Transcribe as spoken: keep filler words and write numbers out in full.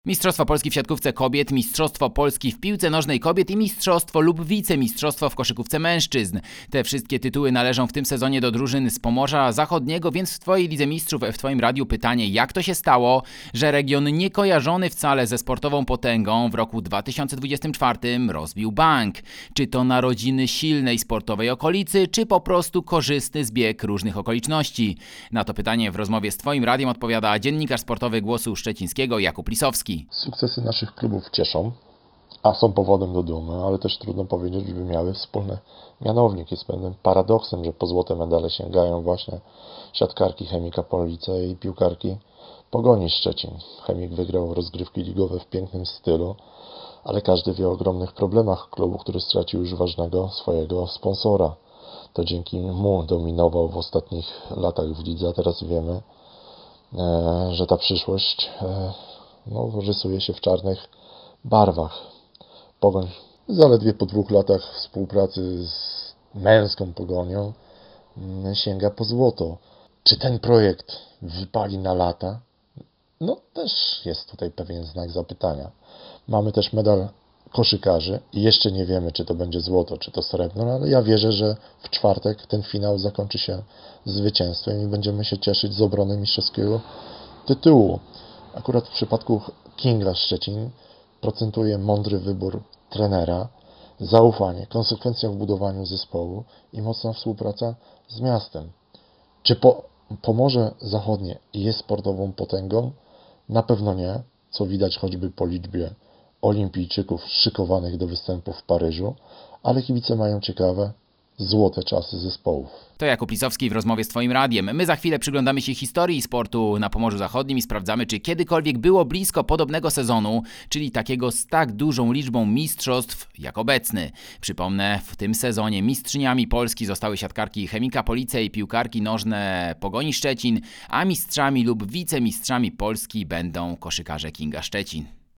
Mistrzostwo Polski w siatkówce kobiet, Mistrzostwo Polski w piłce nożnej kobiet i Mistrzostwo lub Wicemistrzostwo w koszykówce mężczyzn. Te wszystkie tytuły należą w tym sezonie do drużyn z Pomorza Zachodniego, więc w Twojej Lidze Mistrzów, w Twoim radiu pytanie, jak to się stało, że region niekojarzony wcale ze sportową potęgą w roku dwa tysiące dwudziestym czwartym rozbił bank? Czy to narodziny silnej sportowej okolicy, czy po prostu korzystny zbieg różnych okoliczności? Na to pytanie w rozmowie z Twoim radiem odpowiada dziennikarz sportowy Głosu Szczecińskiego Jakub Lisowski. Sukcesy naszych klubów cieszą, a są powodem do dumy, ale też trudno powiedzieć, żeby miały wspólny mianownik. Jest pewnym paradoksem, że po złote medale sięgają właśnie siatkarki Chemika Police i piłkarki Pogoni Szczecin. Chemik wygrał rozgrywki ligowe w pięknym stylu, ale każdy wie o ogromnych problemach klubu, który stracił już ważnego swojego sponsora. To dzięki mu dominował w ostatnich latach w lidze, a teraz wiemy, że ta przyszłość no, rysuje się w czarnych barwach. Pogoń zaledwie po dwóch latach współpracy z męską Pogonią sięga po złoto. Czy ten projekt wypali na lata? No też jest tutaj pewien znak zapytania. Mamy też medal koszykarzy i jeszcze nie wiemy, czy to będzie złoto, czy to srebrno, ale ja wierzę, że w czwartek ten finał zakończy się zwycięstwem i będziemy się cieszyć z obrony mistrzowskiego tytułu. Akurat w przypadku Kinga Szczecin procentuje mądry wybór trenera, zaufanie, konsekwencja w budowaniu zespołu i mocna współpraca z miastem. Czy po, Pomorze Zachodnie jest sportową potęgą? Na pewno nie, co widać choćby po liczbie olimpijczyków szykowanych do występu w Paryżu, ale kibice mają ciekawe, złote czasy zespołów. To Jakub Lisowski w rozmowie z Twoim radiem. My za chwilę przyglądamy się historii sportu na Pomorzu Zachodnim i sprawdzamy, czy kiedykolwiek było blisko podobnego sezonu, czyli takiego z tak dużą liczbą mistrzostw jak obecny. Przypomnę, w tym sezonie mistrzyniami Polski zostały siatkarki Chemika Police i piłkarki nożne Pogoni Szczecin, a mistrzami lub wicemistrzami Polski będą koszykarze Kinga Szczecin.